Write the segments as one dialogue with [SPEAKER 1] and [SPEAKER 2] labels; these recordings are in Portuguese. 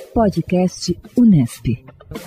[SPEAKER 1] Podcast Unesp.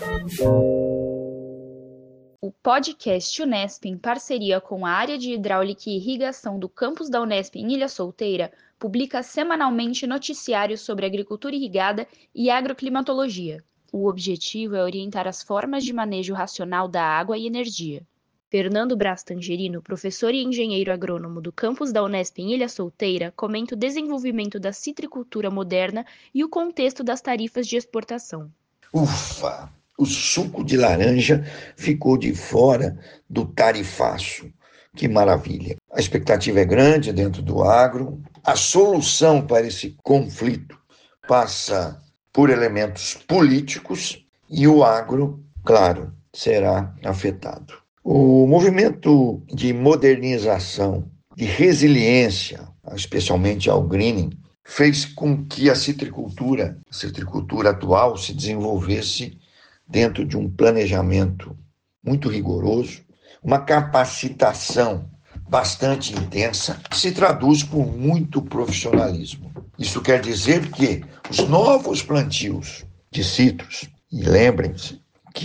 [SPEAKER 2] O podcast Unesp, em parceria com a área de hidráulica e irrigação do campus da Unesp em Ilha Solteira, publica semanalmente noticiários sobre agricultura irrigada e agroclimatologia. O objetivo é orientar as formas de manejo racional da água e energia. Fernando Braz Tangerino, professor e engenheiro agrônomo do campus da Unesp em Ilha Solteira, comenta o desenvolvimento da citricultura moderna e o contexto das tarifas de exportação.
[SPEAKER 3] Ufa! O suco de laranja ficou de fora do tarifaço. Que maravilha! A expectativa é grande dentro do agro. A solução para esse conflito passa por elementos políticos e o agro, claro, será afetado. O movimento de modernização, de resiliência, especialmente ao greening, fez com que a citricultura atual se desenvolvesse dentro de um planejamento muito rigoroso, uma capacitação bastante intensa, que se traduz por muito profissionalismo. Isso quer dizer que os novos plantios de citros, e lembrem-se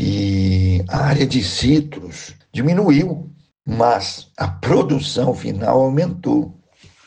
[SPEAKER 3] que a área de citros diminuiu, mas a produção final aumentou.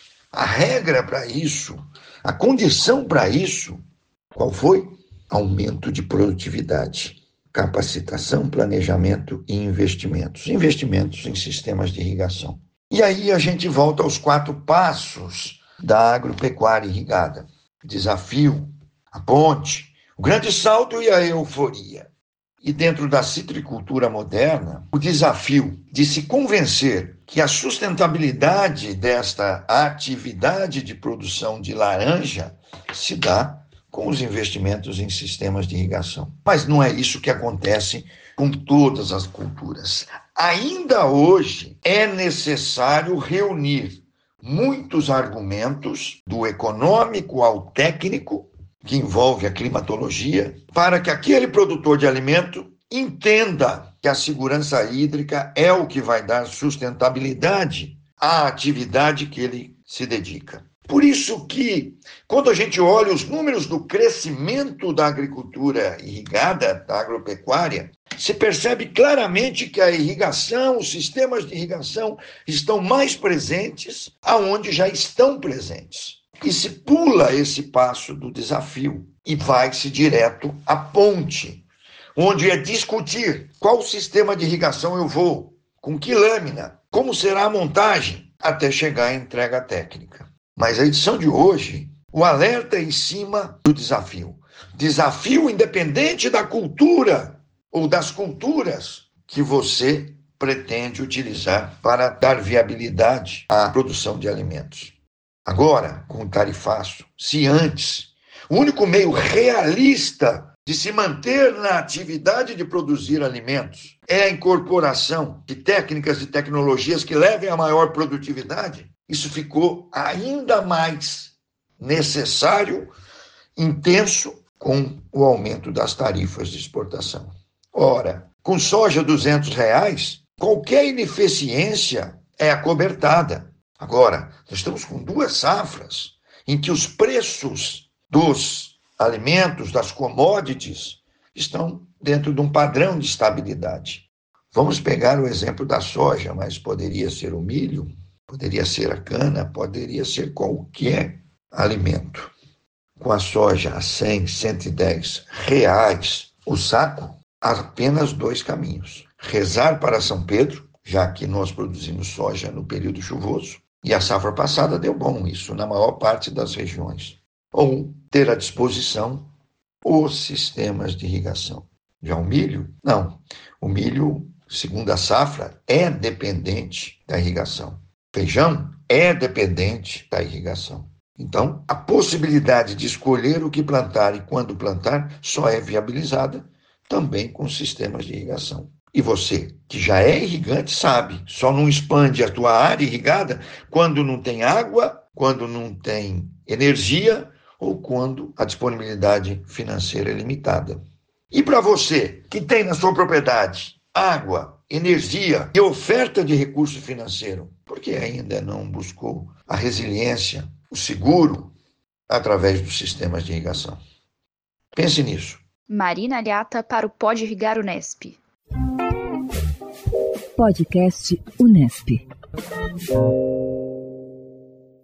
[SPEAKER 3] A regra para isso, a condição para isso, qual foi? Aumento de produtividade, capacitação, planejamento e investimentos. Investimentos em sistemas de irrigação. E aí a gente volta aos 4 passos da agropecuária irrigada. Desafio, a ponte, o grande salto e a euforia. E dentro da citricultura moderna, o desafio de se convencer que a sustentabilidade desta atividade de produção de laranja se dá com os investimentos em sistemas de irrigação. Mas não é isso que acontece com todas as culturas. Ainda hoje é necessário reunir muitos argumentos, do econômico ao técnico, que envolve a climatologia, para que aquele produtor de alimento entenda que a segurança hídrica é o que vai dar sustentabilidade à atividade que ele se dedica. Por isso que, quando a gente olha os números do crescimento da agricultura irrigada, da agropecuária, se percebe claramente que a irrigação, os sistemas de irrigação estão mais presentes aonde já estão presentes. E se pula esse passo do desafio e vai-se direto à ponte, onde é discutir qual sistema de irrigação eu vou, com que lâmina, como será a montagem, até chegar à entrega técnica. Mas a edição de hoje, o alerta é em cima do desafio. Desafio independente da cultura ou das culturas que você pretende utilizar para dar viabilidade à produção de alimentos. Agora, com o tarifaço, se antes o único meio realista de se manter na atividade de produzir alimentos é a incorporação de técnicas e tecnologias que levem a maior produtividade, isso ficou ainda mais necessário, intenso, com o aumento das tarifas de exportação. Ora, com soja R$200, qualquer ineficiência é acobertada. Agora, nós estamos com 2 safras em que os preços dos alimentos, das commodities, estão dentro de um padrão de estabilidade. Vamos pegar o exemplo da soja, mas poderia ser o milho, poderia ser a cana, poderia ser qualquer alimento. Com a soja a 100, R$110 o saco, há apenas 2 caminhos. Rezar para São Pedro, já que nós produzimos soja no período chuvoso, e a safra passada deu bom isso na maior parte das regiões. Ou ter à disposição os sistemas de irrigação. Já o milho, não. O milho, segundo a safra, é dependente da irrigação. Feijão é dependente da irrigação. Então, a possibilidade de escolher o que plantar e quando plantar só é viabilizada também com sistemas de irrigação. E você, que já é irrigante, sabe, só não expande a tua área irrigada quando não tem água, quando não tem energia ou quando a disponibilidade financeira é limitada. E para você, que tem na sua propriedade água, energia e oferta de recurso financeiro, por que ainda não buscou a resiliência, o seguro, através dos sistemas de irrigação? Pense nisso.
[SPEAKER 2] Marina Aliata para o Pode Irrigar Unesp.
[SPEAKER 1] Podcast Unesp.